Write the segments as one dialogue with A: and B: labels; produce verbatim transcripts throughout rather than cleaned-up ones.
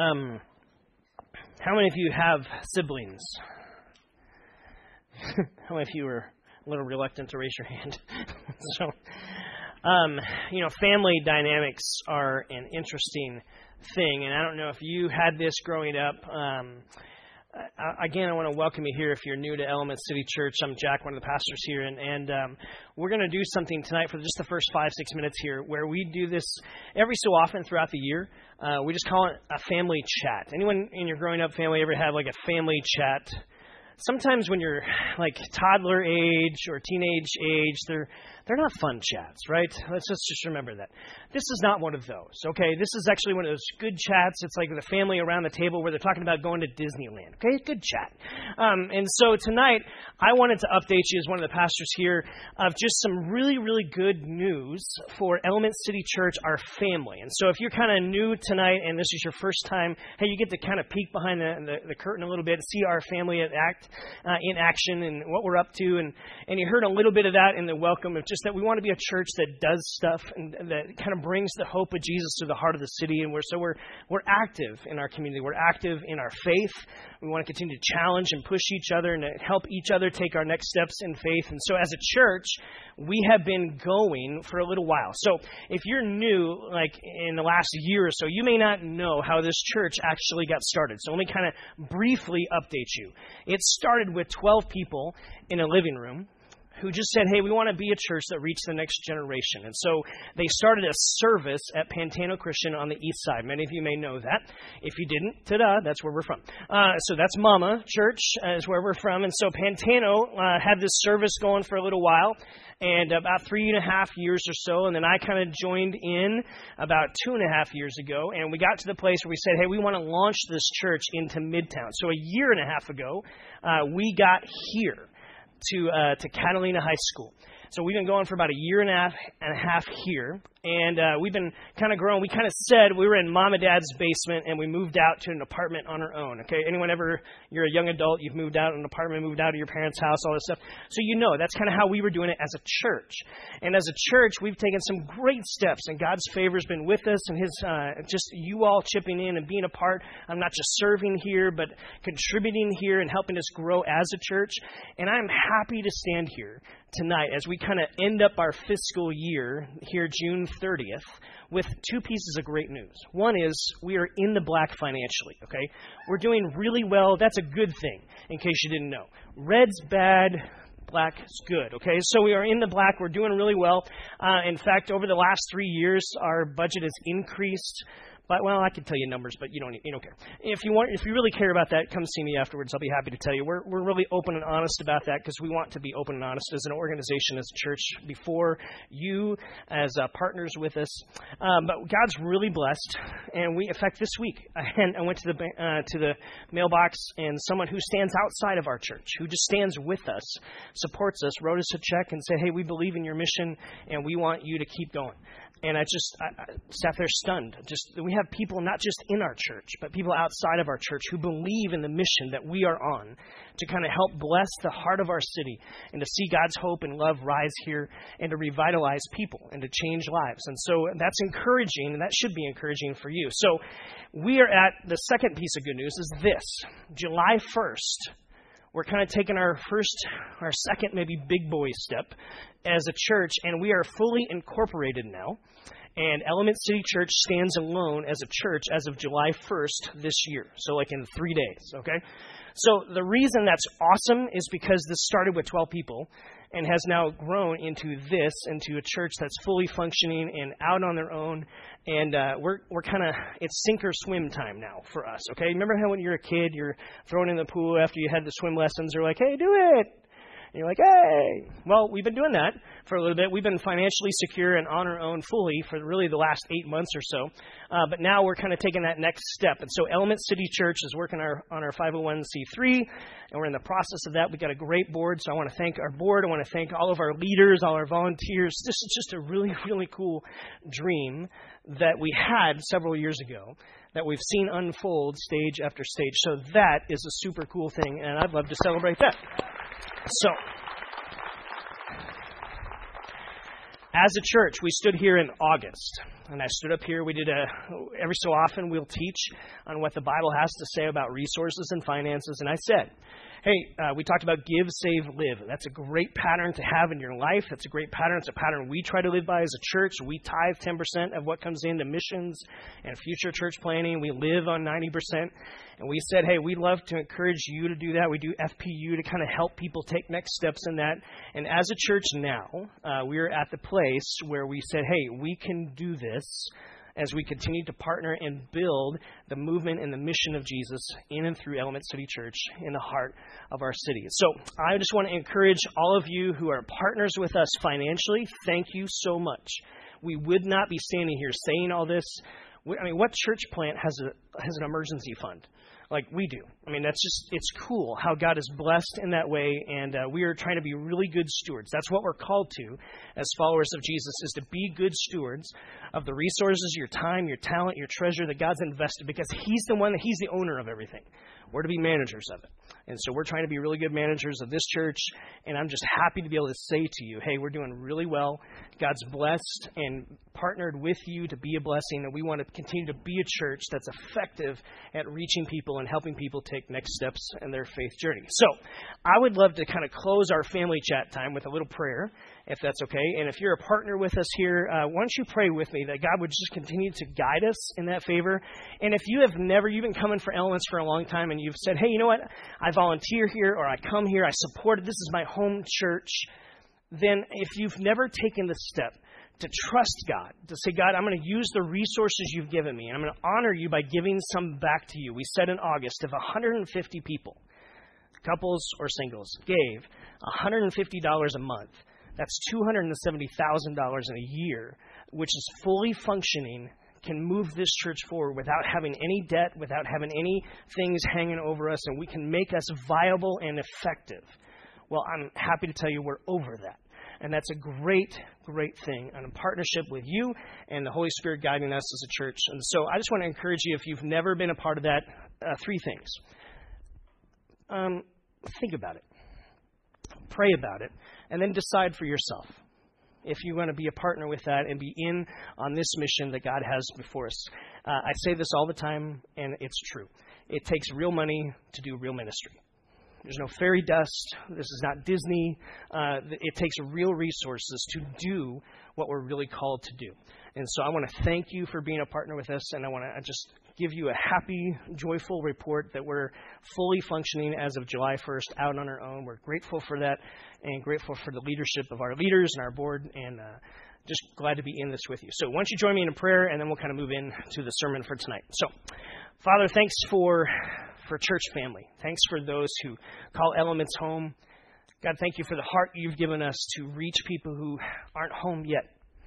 A: Um, how many of you have siblings? How many of you are a little reluctant to raise your hand? so, um, you know, family dynamics are an interesting thing, and I don't know if you had this growing up. Um, I, again, I want to welcome you here if you're new to Element City Church. I'm Jack, one of the pastors here, and, and um, we're going to do something tonight for just the first five, six minutes here, where we do this every so often throughout the year. Uh, we just call it a family chat. Anyone in your growing up family ever have like a family chat? Sometimes when you're like toddler age or teenage age, they're they're not fun chats, right? Let's just, just remember that. This is not one of those, okay? This is actually one of those good chats. It's like the family around the table where they're talking about going to Disneyland, okay? Good chat. Um, and so tonight, I wanted to update you as one of the pastors here of just some really, really good news for Element City Church, our family. And so if you're kind of new tonight and this is your first time, hey, you get to kind of peek behind the, the, the curtain a little bit, see our family at act uh, in action and what we're up to. And, and you heard a little bit of that in the welcome of just that we want to be a church that does stuff and that kind of brings the hope of Jesus to the heart of the city. And we're so we're we're active in our community. We're active in our faith. We want to continue to challenge and push each other and to help each other take our next steps in faith. And so as a church, we have been going for a little while. So if you're new, like in the last year or so, you may not know how this church actually got started. So let me kind of briefly update you. It started with twelve people in a living room who just said, hey, we want to be a church that reaches the next generation. And so they started a service at Pantano Christian on the east side. Many of you may know that. If you didn't, ta-da, that's where we're from. Uh, so that's Mama Church uh, is where we're from. And so Pantano uh, had this service going for a little while, and about three and a half years or so. And then I kind of joined in about two and a half years ago. And we got to the place where we said, hey, we want to launch this church into Midtown. So a year and a half ago, uh, we got here to uh, to Catalina High School. So we've been going for about a year and a half and a half here, and uh, we've been kind of growing. We kind of said we were in Mom and Dad's basement, and we moved out to an apartment on our own. Okay, anyone ever? You're a young adult, you've moved out of an apartment, moved out of your parents' house, all this stuff. So you know that's kind of how we were doing it as a church. And as a church, we've taken some great steps, and God's favor has been with us, and His uh, just you all chipping in and being a part. I'm not just serving here, but contributing here and helping us grow as a church. And I'm happy to stand here tonight as we kind of end up our fiscal year here June thirtieth with two pieces of great news. One is we are in the black financially, okay? We're doing really well. That's a good thing, in case you didn't know. Red's bad, black is good, okay? So we are in the black. We're doing really well. Uh, in fact, over the last three years, our budget has increased. But, well, I could tell you numbers, but you don't you don't care. If you want, if you really care about that, come see me afterwards. I'll be happy to tell you. We're we're really open and honest about that because we want to be open and honest as an organization, as a church, before you as uh, partners with us. Um, but God's really blessed, and we, in fact, this week I, I went to the uh, to the mailbox, and someone who stands outside of our church, who just stands with us, supports us, wrote us a check and said, "Hey, we believe in your mission, and we want you to keep going." And I just I, I sat there stunned. Just we have people not just in our church, but people outside of our church who believe in the mission that we are on to kind of help bless the heart of our city and to see God's hope and love rise here and to revitalize people and to change lives. And so that's encouraging, and that should be encouraging for you. So we are at the second piece of good news is this. July first, we're kind of taking our first, our second maybe big boy step as a church, and we are fully incorporated now. And Element City Church stands alone as a church as of July first this year. So like in three days, okay? So the reason that's awesome is because this started with twelve people and has now grown into this, into a church that's fully functioning and out on their own. And uh, we're we're kind of, it's sink or swim time now for us, okay? Remember how when you're a kid, you're thrown in the pool after you had the swim lessons, they're like, hey, do it. And you're like, hey. Well, we've been doing that for a little bit. We've been financially secure and on our own fully for really the last eight months or so. Uh, but now we're kind of taking that next step. And so Element City Church is working our, on our five oh one c three, and we're in the process of that. We've got a great board, so I want to thank our board. I want to thank all of our leaders, all our volunteers. This is just a really, really cool dream that we had several years ago that we've seen unfold stage after stage. So that is a super cool thing, and I'd love to celebrate that. So, As a church, we stood here in August, and I stood up here. We did a, every so often we'll teach on what the Bible has to say about resources and finances, and I said, hey, uh, we talked about give, save, live. That's a great pattern to have in your life. That's a great pattern. It's a pattern we try to live by as a church. We tithe ten percent of what comes into missions and future church planning. We live on ninety percent. And we said, hey, we'd love to encourage you to do that. We do F P U to kind of help people take next steps in that. And as a church now, uh, we're at the place where we said, hey, we can do this as we continue to partner and build the movement and the mission of Jesus in and through Element City Church in the heart of our city. So I just want to encourage all of you who are partners with us financially, thank you so much. We would not be standing here saying all this. I mean, what church plant has a has an emergency fund? Like we do. I mean, that's just, it's cool how God is blessed in that way, and uh, we are trying to be really good stewards. That's what we're called to as followers of Jesus, is to be good stewards of the resources, your time, your talent, your treasure that God's invested, because He's the one, that He's the owner of everything. We're to be managers of it. And so we're trying to be really good managers of this church, and I'm just happy to be able to say to you, hey, we're doing really well. God's blessed and partnered with you to be a blessing, and we want to continue to be a church that's effective at reaching people and helping people take next steps in their faith journey. So I would love to kind of close our family chat time with a little prayer, if that's okay. And if you're a partner with us here, uh, why don't you pray with me that God would just continue to guide us in that favor. And if you have never, you've been coming for Elements for a long time, and you've said, hey, you know what, I volunteer here, or I come here, I support it, this is my home church, then if you've never taken the step to trust God, to say, God, I'm going to use the resources you've given me, and I'm going to honor you by giving some back to you. We said in August, if one hundred fifty people, couples or singles, gave one hundred fifty dollars a month, that's two hundred seventy thousand dollars in a year, which is fully functioning, can move this church forward without having any debt, without having any things hanging over us, and we can make us viable and effective. Well, I'm happy to tell you we're over that. And that's a great, great thing, and a partnership with you and the Holy Spirit guiding us as a church. And so I just want to encourage you, if you've never been a part of that, uh, three things. Um, think about it. Pray about it. And then decide for yourself if you want to be a partner with that and be in on this mission that God has before us. Uh, I say this all the time, and it's true. It takes real money to do real ministry. There's no fairy dust. This is not Disney. Uh, it takes real resources to do what we're really called to do. And so I want to thank you for being a partner with us, and I want to just give you a happy, joyful report that we're fully functioning as of July first, out on our own. We're grateful for that, and grateful for the leadership of our leaders and our board, and uh, just glad to be in this with you. So why don't you join me in a prayer, and then we'll kind of move into the sermon for tonight. So, Father, thanks for... for church family. Thanks for those who call Elements home. God, thank you for the heart you've given us to reach people who aren't home yet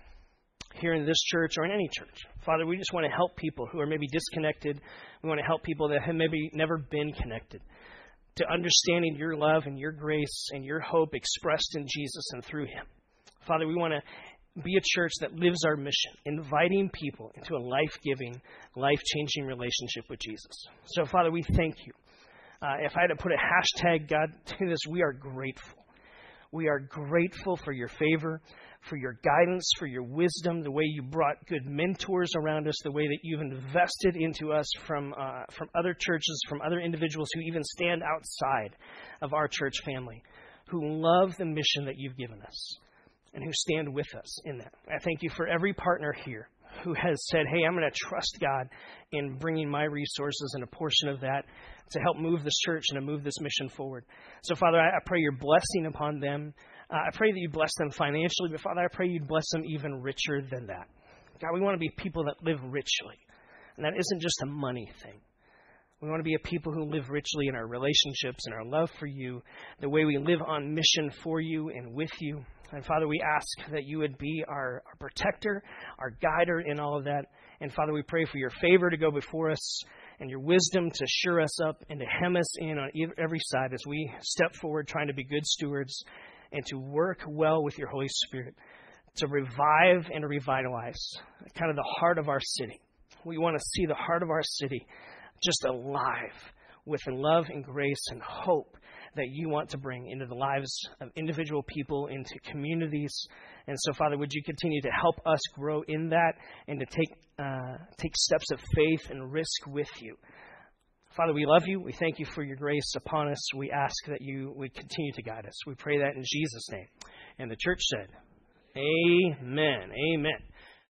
A: here in this church or in any church. Father, we just want to help people who are maybe disconnected. We want to help people that have maybe never been connected to understanding your love and your grace and your hope expressed in Jesus and through Him. Father, we want to be a church that lives our mission, inviting people into a life-giving, life-changing relationship with Jesus. So, Father, we thank you. Uh, if I had to put a hashtag, God, to this, we are grateful. We are grateful for your favor, for your guidance, for your wisdom, the way you brought good mentors around us, the way that you've invested into us from uh, from other churches, from other individuals who even stand outside of our church family, who love the mission that you've given us, and who stand with us in that. I thank you for every partner here who has said, hey, I'm going to trust God in bringing my resources and a portion of that to help move this church and to move this mission forward. So, Father, I, I pray your blessing upon them. Uh, I pray that you bless them financially, but, Father, I pray you'd bless them even richer than that. God, we want to be people that live richly, and that isn't just a money thing. We want to be a people who live richly in our relationships and our love for you, the way we live on mission for you and with you. And Father, we ask that you would be our, our protector, our guider in all of that. And Father, we pray for your favor to go before us and your wisdom to sure us up and to hem us in on every side as we step forward trying to be good stewards and to work well with your Holy Spirit to revive and to revitalize kind of the heart of our city. We want to see the heart of our city just alive with love and grace and hope that you want to bring into the lives of individual people, into communities. And so, Father, would you continue to help us grow in that and to take uh, take steps of faith and risk with you. Father, we love you. We thank you for your grace upon us. We ask that you would continue to guide us. We pray that in Jesus' name. And the church said, amen. Amen.